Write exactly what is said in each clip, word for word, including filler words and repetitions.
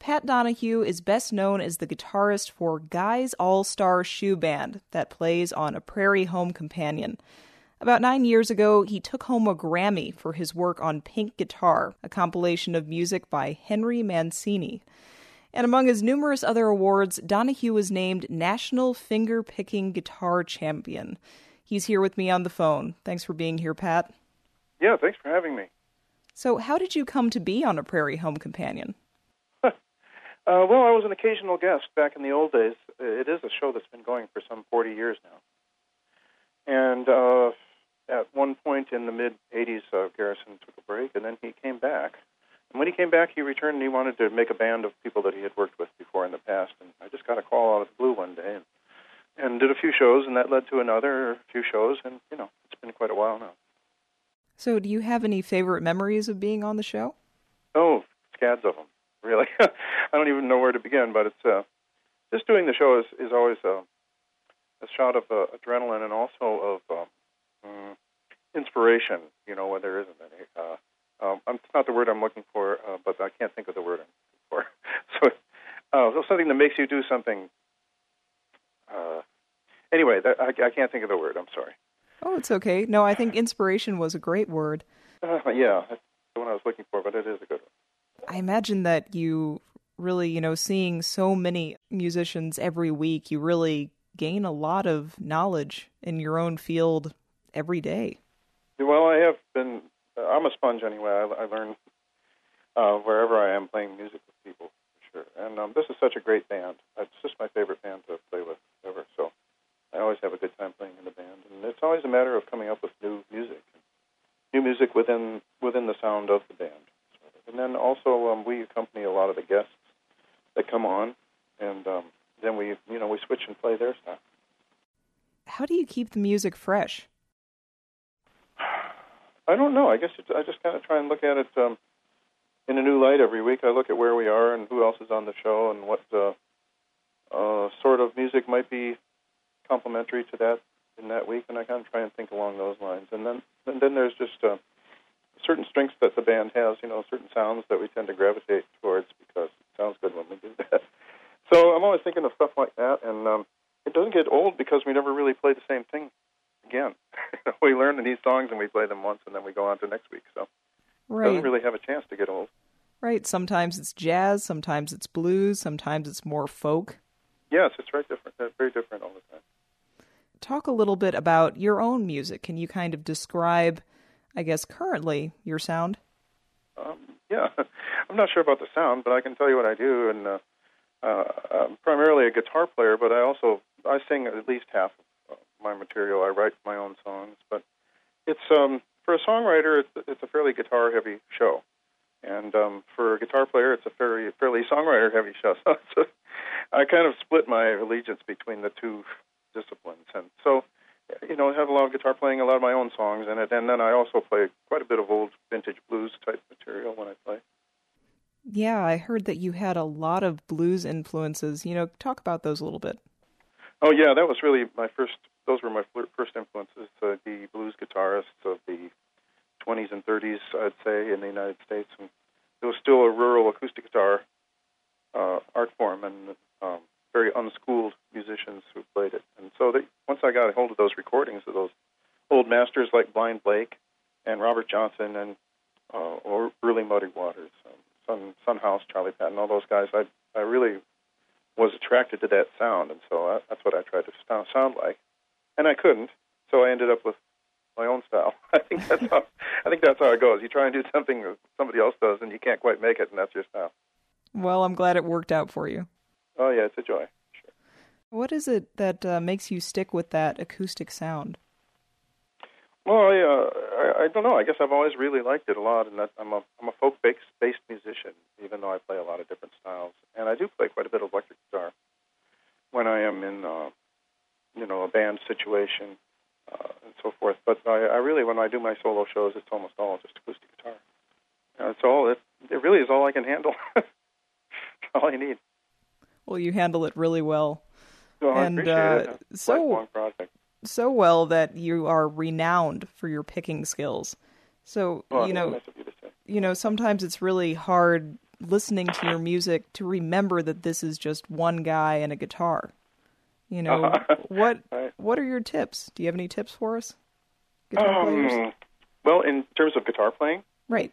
Pat Donahue is best known as the guitarist for Guy's All-Star Shoe Band that plays on A Prairie Home Companion. About nine years ago, he took home a Grammy for his work on Pink Guitar, a compilation of music by Henry Mancini. And among his numerous other awards, Donahue was named National Finger-Picking Guitar Champion. He's here with me on the phone. Thanks for being here, Pat. Yeah, thanks for having me. So how did you come to be on A Prairie Home Companion? uh, well, I was an occasional guest back in the old days. It is a show that's been going for some forty years now. And uh, at one point in the mid-eighties, uh, Garrison took a break, and then he came back. And when he came back, he returned and he wanted to make a band of people that he had worked with before in the past. And I just got a call out of the blue one day and, and did a few shows, and that led to another few shows, and, you know, it's been quite a while now. So do you have any favorite memories of being on the show? Oh, scads of them, really. I don't even know where to begin, but it's uh, just doing the show is, is always uh, a shot of uh, adrenaline and also of um, mm, inspiration, you know, when there isn't any. Uh, Um, it's not the word I'm looking for, uh, but I can't think of the word I'm looking for. so, uh, so something that makes you do something. Uh, anyway, that, I, I can't think of the word. I'm sorry. Oh, it's okay. No, I think inspiration was a great word. Uh, yeah, that's the one I was looking for, but it is a good one. I imagine that you really, you know, seeing so many musicians every week, you really gain a lot of knowledge in your own field every day. Well, I have been. I'm a sponge anyway. I, I learn uh, wherever I am playing music with people, for sure. And um, this is such a great band. It's just my favorite band to play with ever. So I always have a good time playing in the band. And it's always a matter of coming up with new music, new music within within the sound of the band. And then also um, we accompany a lot of the guests that come on, and um, then we, you know, we switch and play their stuff. How do you keep the music fresh? I don't know. I guess it's, I just kind of try and look at it um, in a new light every week. I look at where we are and who else is on the show and what uh, uh, sort of music might be complementary to that in that week, and I kind of try and think along those lines. And then and then there's just uh, certain strengths that the band has, you know, certain sounds that we tend to gravitate towards because it sounds good when we do that. So I'm always thinking of stuff like that, and um, it doesn't get old because we never really play the same thing again. We learn these songs and we play them once and then we go on to next week. So right. It doesn't really have a chance to get old. Right. Sometimes it's jazz, sometimes it's blues, sometimes it's more folk. Yes, it's very different. It's very different all the time. Talk a little bit about your own music. Can you kind of describe, I guess, currently your sound? Um, yeah. I'm not sure about the sound, but I can tell you what I do. And uh, uh, I'm primarily a guitar player, but I also I sing at least half of my material. I write my own songs, but it's um, for a songwriter, it's, it's a fairly guitar-heavy show, and um, for a guitar player, it's a fairly fairly songwriter-heavy show. So I kind of split my allegiance between the two disciplines, and so you know, I have a lot of guitar playing, a lot of my own songs in it, and then I also play quite a bit of old vintage blues type material when I play. Yeah, I heard that you had a lot of blues influences. You know, talk about those a little bit. Oh yeah, that was really my first. Those were my first influences. Uh, the blues guitarists of the twenties and thirties, I'd say, in the United States, and it was still a rural acoustic guitar uh, art form, and um, very unschooled musicians who played it. And so they, once I got a hold of those recordings of those old masters like Blind Blake and Robert Johnson and uh, or early Muddy Waters, um, Sun Sun House, Charlie Patton, all those guys, I I really was attracted to that sound, and so I, that's what I tried to sound, sound like. And I couldn't, so I ended up with my own style. I think that's how I think that's how it goes. You try and do something that somebody else does, and you can't quite make it, and that's your style. Well, I'm glad it worked out for you. Oh yeah, it's a joy. Sure. What is it that uh, makes you stick with that acoustic sound? Well, I, uh, I I don't know. I guess I've always really liked it a lot, and that I'm a I'm a folk-based based musician, even though I play a lot of different styles, and I do play quite a bit of electric guitar when I am in uh, you know a band situation uh, and so forth. But I, I really, when I do my solo shows, it's almost all just acoustic guitar. And it's all it it really is all I can handle. All you need. Well, you handle it really well. Well, I and appreciate uh, it. It's so a lifelong project. So well that you are renowned for your picking skills. So, well, you know, nice of you to say. you know, sometimes it's really hard listening to your music to remember that this is just one guy and a guitar? You know, uh-huh. what right. what are your tips? Do you have any tips for us, guitar um, players? Well, in terms of guitar playing, right.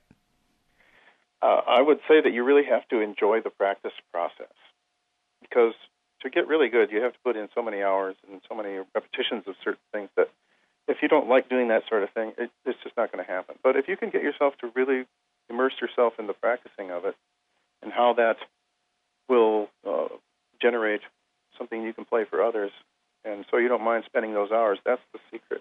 Uh, I would say that you really have to enjoy the practice process, because to get really good, you have to put in so many hours and so many repetitions of certain things that if you don't like doing that sort of thing, it, it's just not going to happen. But if you can get yourself to really immerse yourself in the practicing of it and how that will uh, generate something you can play for others, and so you don't mind spending those hours, that's the secret.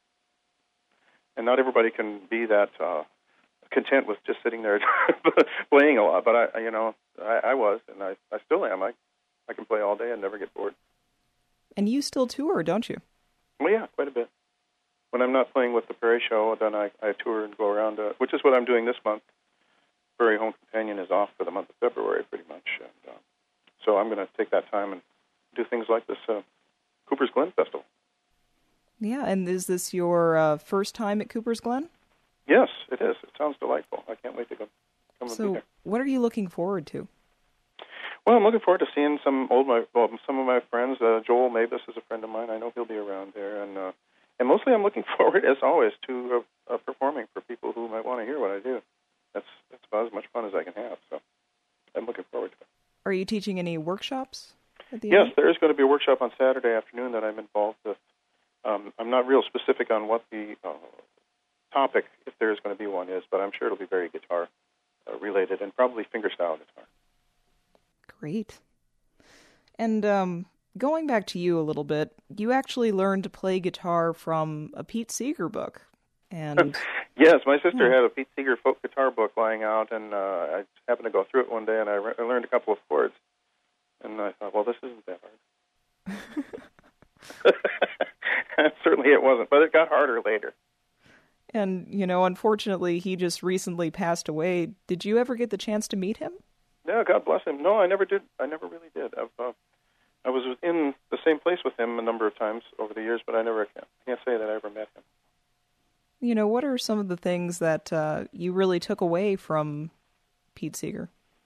And not everybody can be that uh, content with just sitting there playing a lot, but I, you know, I, I was, and I, I still am. I, I can play all day and never get bored. And you still tour, don't you? Well, yeah, quite a bit. When I'm not playing with the Prairie Show, then I, I tour and go around, uh, which is what I'm doing this month. Prairie Home Companion is off for the month of February, pretty much. And, uh, so I'm going to take that time and do things like this uh, Cooper's Glen Festival. Yeah, and is this your uh, first time at Cooper's Glen? Yes, it is. It sounds delightful. I can't wait to go, come so and be there. What are you looking forward to? Well, I'm looking forward to seeing some old my well, some of my friends. Uh, Joel Mavis is a friend of mine. I know he'll be around there, and uh, and mostly I'm looking forward, as always, to uh, uh, performing for people who might want to hear what I do. That's that's about as much fun as I can have. So I'm looking forward to it. Are you teaching any workshops at the Yes, event? there is going to be a workshop on Saturday afternoon that I'm involved with. Um, I'm not real specific on what the uh, topic, if there is going to be one, is, but I'm sure it'll be very guitar uh, related and probably fingerstyle guitar. Great. And um, going back to you a little bit, you actually learned to play guitar from a Pete Seeger book. And yes, my sister yeah. had a Pete Seeger folk guitar book lying out, and uh, I happened to go through it one day, and I, re- I learned a couple of chords. And I thought, well, this isn't that hard. Certainly it wasn't, but it got harder later. And, you know, unfortunately, he just recently passed away. Did you ever get the chance to meet him? No, God bless him. No, I never did. I never really did. I've, uh, I was in the same place with him a number of times over the years, but I never can't, can't say that I ever met him. You know, what are some of the things that uh, you really took away from Pete Seeger?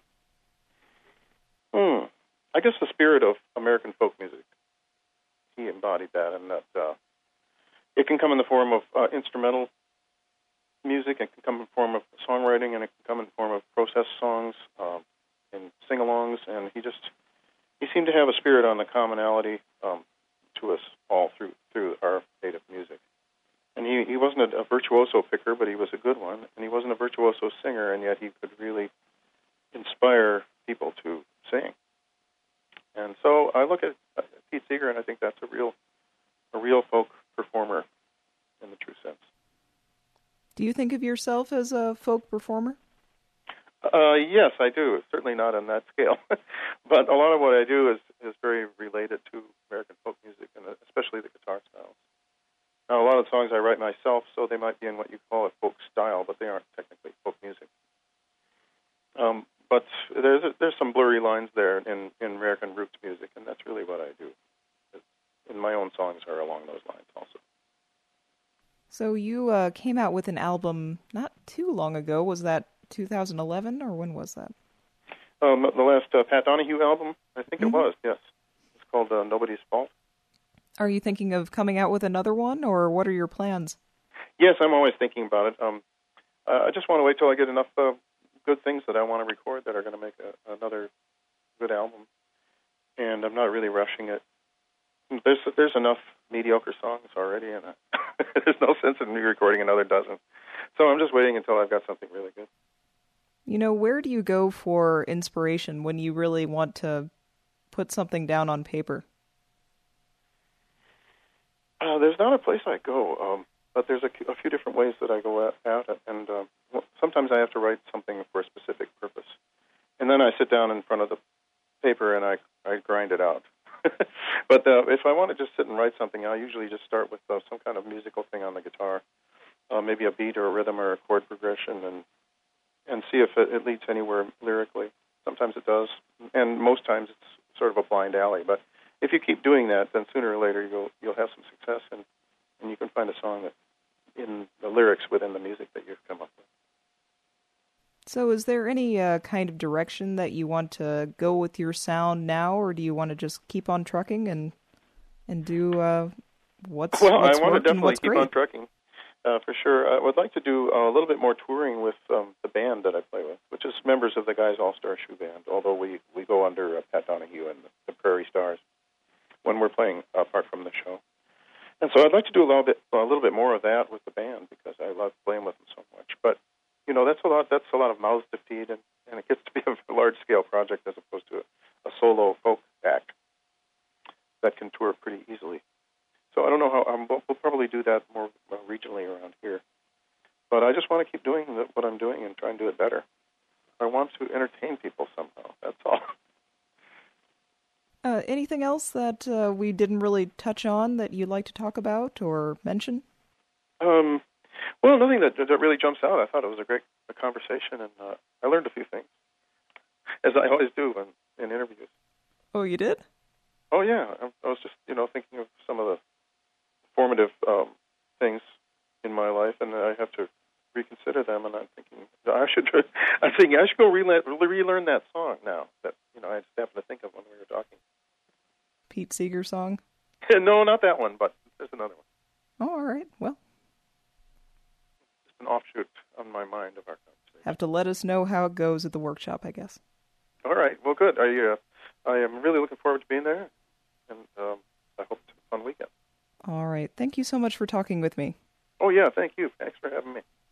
Hmm. I guess the spirit of American folk music. He embodied that, and that uh, it can come in the form of uh, instrumental music, it can come in the form of songwriting, and it can come in the form of process songs um, and sing-alongs, and he just, he seemed to have a spirit on the commonality um, to us all through through our native music. And he, he wasn't a, a virtuoso picker, but he was a good one, and he wasn't a virtuoso singer, and yet he could really inspire people to sing. And so I look at uh, Pete Seeger, and I think that's a real, a real folk performer in the true sense. Do you think of yourself as a folk performer? Uh, yes, I do. Certainly not on that scale. But a lot of what I do is, is very related to American folk music, and especially the guitar styles. Now, a lot of songs I write myself, so they might be in what you call a folk style, but they aren't technically folk music. Um, but there's a, there's some blurry lines there in, in American roots music, and that's really what I do. And my own songs are along those lines also. So you uh, came out with an album not too long ago. Was that two thousand eleven, or when was that? Um, the last uh, Pat Donahue album, I think mm-hmm. it was, yes. It's called uh, Nobody's Fault. Are you thinking of coming out with another one, or what are your plans? Yes, I'm always thinking about it. Um, I just want to wait till I get enough uh, good things that I want to record that are going to make a, another good album. And I'm not really rushing it. There's there's enough mediocre songs already, and there's no sense in me recording another dozen. So I'm just waiting until I've got something really good. You know, where do you go for inspiration when you really want to put something down on paper? Uh, there's not a place I go, um, but there's a, a few different ways that I go at, at it. And uh, well, sometimes I have to write something for a specific purpose. And then I sit down in front of the paper and I, I grind it out. But uh, if I want to just sit and write something, I usually just start with uh, some kind of musical thing on the guitar, uh, maybe a beat or a rhythm or a chord progression, and and see if it, it leads anywhere lyrically. Sometimes it does, and most times it's sort of a blind alley. But if you keep doing that, then sooner or later you'll you'll have some success, and, and you can find a song that in the lyrics within the music that you've come up with. So is there any uh, kind of direction that you want to go with your sound now, or do you want to just keep on trucking and and do uh, what's well, what's I want to worked and definitely what's keep great? on trucking, uh, for sure. I would like to do a little bit more touring with um, the band that I play with, which is members of the Guys All-Star Shoe Band, although we, we go under uh, Pat Donahue and the, the Prairie Stars when we're playing apart from the show. And so I'd like to do a little bit a little bit more of that with the band because I love playing with them so much. But you know, that's a lot that's a lot of mouths to feed, and, and it gets to be a large scale project as opposed to a, a solo folk act that can tour pretty easily. So I don't know how um, we'll, we'll probably do that more uh, regionally around here. But I just want to keep doing the, what I'm doing and try and do it better. I want to entertain people somehow. That's all. Uh, anything else that uh, we didn't really touch on that you'd like to talk about or mention? Um, well, nothing that, that really jumps out. I thought it was a great a conversation, and uh, I learned a few things, as I always do in, in interviews. Oh, you did? Oh, yeah. I, I was just, you know, thinking of some of the formative um, things in my life, and I have to reconsider them, and I'm thinking I should I'm thinking I should go relearn, relearn that song now that, you know, I just happened to think of when we were talking. Pete Seeger song? No, not that one, but there's another one. Oh, all right. Well, just an offshoot on my mind of our conversation. have to let us know how it goes at the workshop, I guess. All right. Well, good. I, uh, I am really looking forward to being there, and um, I hope it's a fun weekend. All right. Thank you so much for talking with me. Oh, yeah. Thank you. Thanks for having me.